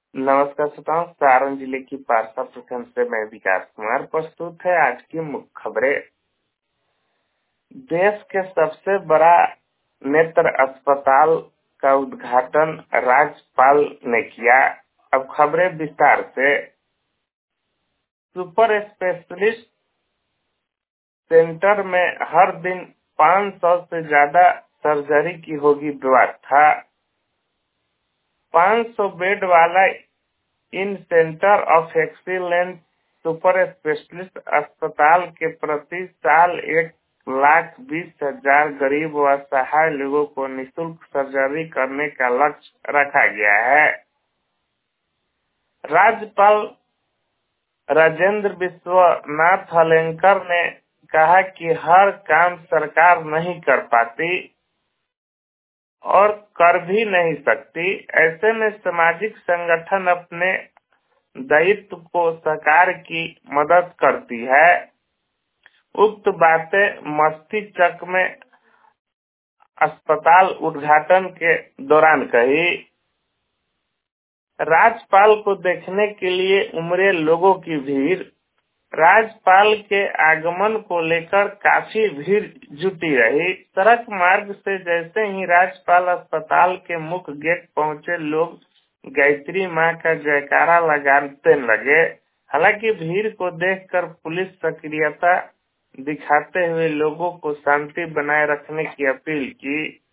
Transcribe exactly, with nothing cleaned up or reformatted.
नमस्कार श्रोताओं, सारण जिले की पारसा प्रखंड से मैं विकास कुमार प्रस्तुत है आज की मुख्य खबरें। देश के सबसे बड़ा नेत्र अस्पताल का उद्घाटन राज्यपाल ने किया। अब खबरें विस्तार से। सुपर स्पेशलिस्ट सेंटर में हर दिन पाँच सौ से ज्यादा सर्जरी की होगी व्यवस्था। पाँच सौ बेड वाला इन centre of excellence super specialist अस्पताल के प्रति साल एक लाख बीस हजार गरीब व असहाय लोगों को निःशुल्क सर्जरी करने का लक्ष्य रखा गया है। राज्यपाल राजेंद्र विश्वनाथ हलेंकर ने कहा कि हर काम सरकार नहीं कर पाती और कर भी नहीं सकती। ऐसे में सामाजिक संगठन अपने दायित्व को सरकार की मदद करती है। उक्त बातें मस्तिष्क में अस्पताल उद्घाटन के दौरान कही। राज्यपाल को देखने के लिए उमड़े लोगों की भीड़। राज्यपाल के आगमन को लेकर काफी भीड़ जुटी रही। सड़क मार्ग से जैसे ही राज्यपाल अस्पताल के मुख्य गेट पहुंचे, लोग गायत्री माँ का जयकारा लगाते लगे। हालांकि भीड़ को देखकर पुलिस सक्रियता दिखाते हुए लोगों को शांति बनाए रखने की अपील की।